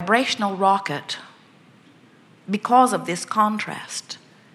vibrational rocket because of this contrast.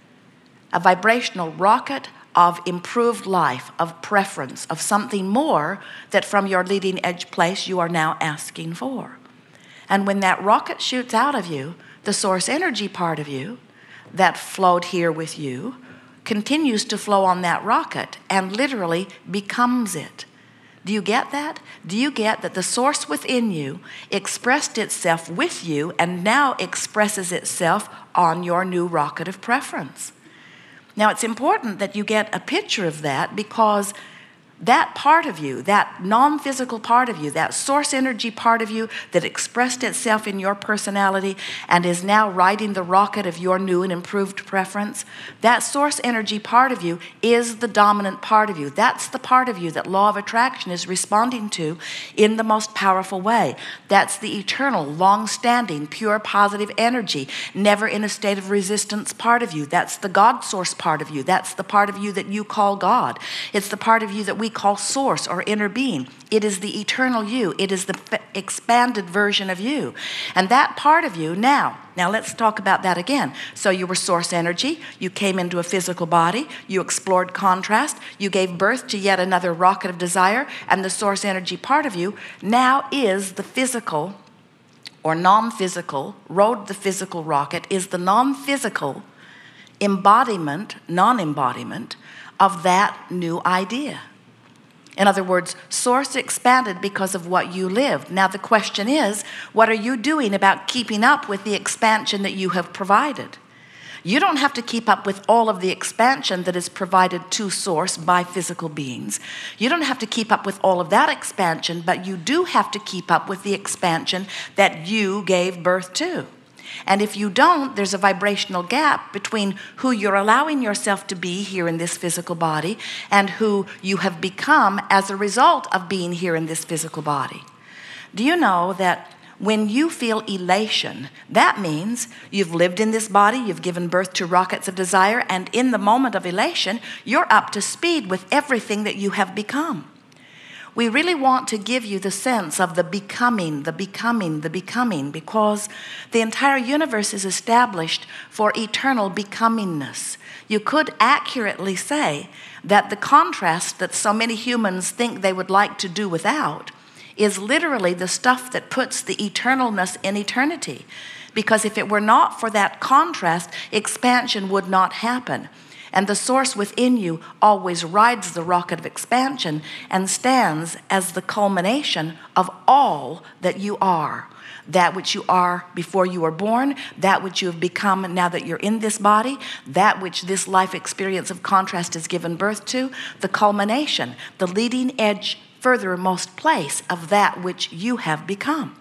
A vibrational rocket of improved life, of preference, of something more that from your leading edge place you are now asking for. And when that rocket shoots out of you, the source energy part of you that flowed here with you continues to flow on that rocket and literally becomes it. Do you get that? Do you get that the source within you expressed itself with you and now expresses itself on your new rocket of preference? Now, it's important that you get a picture of that, because that part of you, that non-physical part of you, that source energy part of you that expressed itself in your personality and is now riding the rocket of your new and improved preference, that source energy part of you is the dominant part of you. That's the part of you that law of attraction is responding to in the most powerful way. That's the eternal, long-standing, pure, positive energy, never in a state of resistance part of you. That's the God source part of you. That's the part of you that you call God. It's the part of you that we call source or inner being. It is the eternal you. It is the expanded version of you. And that part of you now let's talk about that again. So you were source energy. You came into a physical body. You explored contrast. You gave birth to yet another rocket of desire. And the source energy part of you now is the physical or non-physical, rode the physical rocket, is the non-physical embodiment, non-embodiment of that new idea. In other words, source expanded because of what you lived. Now the question is, what are you doing about keeping up with the expansion that you have provided? You don't have to keep up with all of the expansion that is provided to source by physical beings. You don't have to keep up with all of that expansion, but you do have to keep up with the expansion that you gave birth to. And if you don't, there's a vibrational gap between who you're allowing yourself to be here in this physical body and who you have become as a result of being here in this physical body. Do you know that when you feel elation, that means you've lived in this body, you've given birth to rockets of desire, and in the moment of elation, you're up to speed with everything that you have become. We really want to give you the sense of the becoming, because the entire universe is established for eternal becomingness. You could accurately say that the contrast that so many humans think they would like to do without is literally the stuff that puts the eternalness in eternity. Because if it were not for that contrast, expansion would not happen. And the source within you always rides the rocket of expansion and stands as the culmination of all that you are. That which you are before you were born, that which you have become now that you're in this body, that which this life experience of contrast has given birth to, the culmination, the leading edge, furthermost place of that which you have become.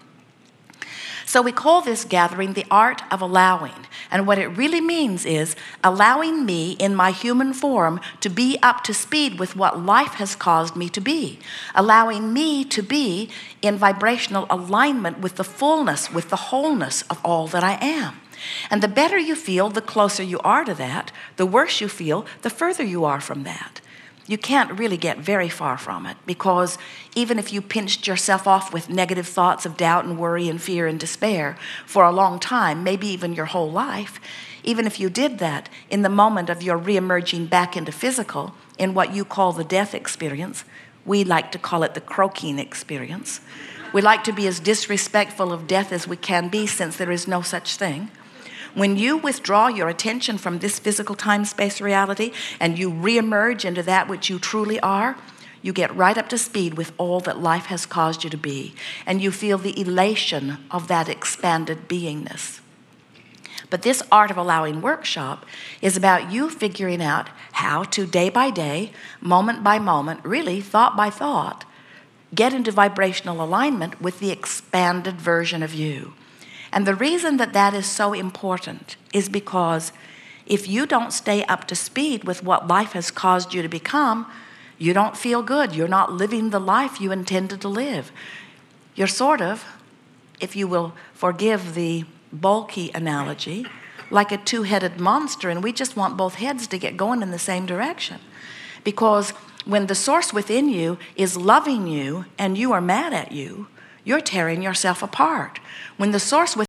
So we call this gathering the art of allowing. And what it really means is allowing me in my human form to be up to speed with what life has caused me to be. Allowing me to be in vibrational alignment with the fullness, with the wholeness of all that I am. And the better you feel, the closer you are to that. The worse you feel, the further you are from that. You can't really get very far from it, because even if you pinched yourself off with negative thoughts of doubt and worry and fear and despair for a long time, maybe even your whole life, even if you did that in the moment of your reemerging back into physical, in what you call the death experience, we like to call it the croaking experience. We like to be as disrespectful of death as we can be, since there is no such thing. When you withdraw your attention from this physical time-space reality and you reemerge into that which you truly are, you get right up to speed with all that life has caused you to be, and you feel the elation of that expanded beingness. But this Art of Allowing workshop is about you figuring out how to, day by day, moment by moment, really thought by thought, get into vibrational alignment with the expanded version of you. And the reason that that is so important is because if you don't stay up to speed with what life has caused you to become, you don't feel good. You're not living the life you intended to live. You're sort of, if you will forgive the bulky analogy, like a two-headed monster, and we just want both heads to get going in the same direction. Because when the source within you is loving you and you are mad at you, you're tearing yourself apart. When the source within